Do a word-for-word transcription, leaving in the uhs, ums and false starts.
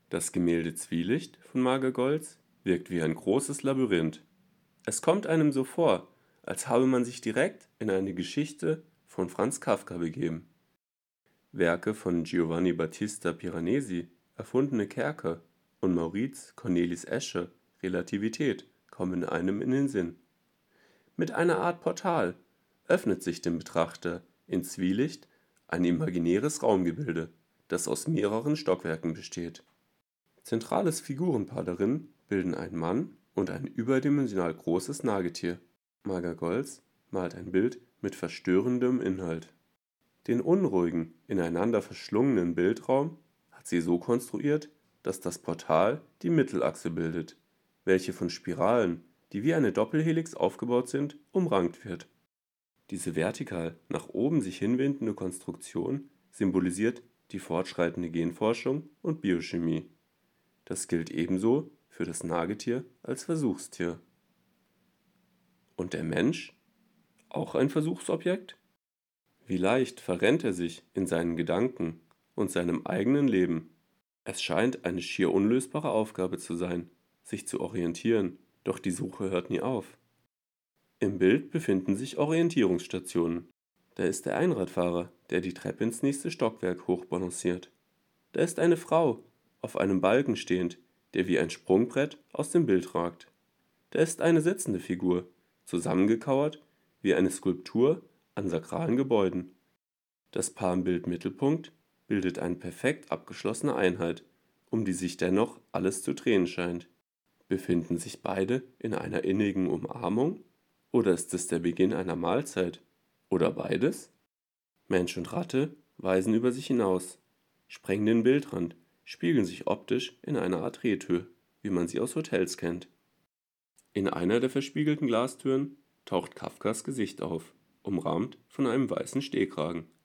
Das Gemälde Zwielicht von Marga Goltz wirkt wie ein großes Labyrinth. Es kommt einem so vor, als habe man sich direkt in eine Geschichte von Franz Kafka begeben. Werke von Giovanni Battista Piranesi, Erfundene Kerker, und Maurice Cornelis Escher, Relativität, kommen einem in den Sinn. Mit einer Art Portal öffnet sich dem Betrachter in Zwielicht ein imaginäres Raumgebilde, das aus mehreren Stockwerken besteht. Zentrales Figurenpaar darin bilden ein Mann und ein überdimensional großes Nagetier. Marga Goltz malt ein Bild mit verstörendem Inhalt. Den unruhigen, ineinander verschlungenen Bildraum hat sie so konstruiert, dass das Portal die Mittelachse bildet, welche von Spiralen, die wie eine Doppelhelix aufgebaut sind, umrankt wird. Diese vertikal nach oben sich hinwindende Konstruktion symbolisiert die fortschreitende Genforschung und Biochemie. Das gilt ebenso für das Nagetier als Versuchstier. Und der Mensch? Auch ein Versuchsobjekt? Wie leicht verrennt er sich in seinen Gedanken und seinem eigenen Leben. Es scheint eine schier unlösbare Aufgabe zu sein, sich zu orientieren, doch die Suche hört nie auf. Im Bild befinden sich Orientierungsstationen. Da ist der Einradfahrer, der die Treppe ins nächste Stockwerk hochbalanciert. Da ist eine Frau, auf einem Balken stehend, der wie ein Sprungbrett aus dem Bild ragt. Da ist eine sitzende Figur, zusammengekauert wie eine Skulptur an sakralen Gebäuden. Das Paar im Bildmittelpunkt bildet eine perfekt abgeschlossene Einheit, um die sich dennoch alles zu drehen scheint. Befinden sich beide in einer innigen Umarmung? Oder ist es der Beginn einer Mahlzeit? Oder beides? Mensch und Ratte weisen über sich hinaus, sprengen den Bildrand, spiegeln sich optisch in einer Art Drehtür, wie man sie aus Hotels kennt. In einer der verspiegelten Glastüren taucht Kafkas Gesicht auf, umrahmt von einem weißen Stehkragen.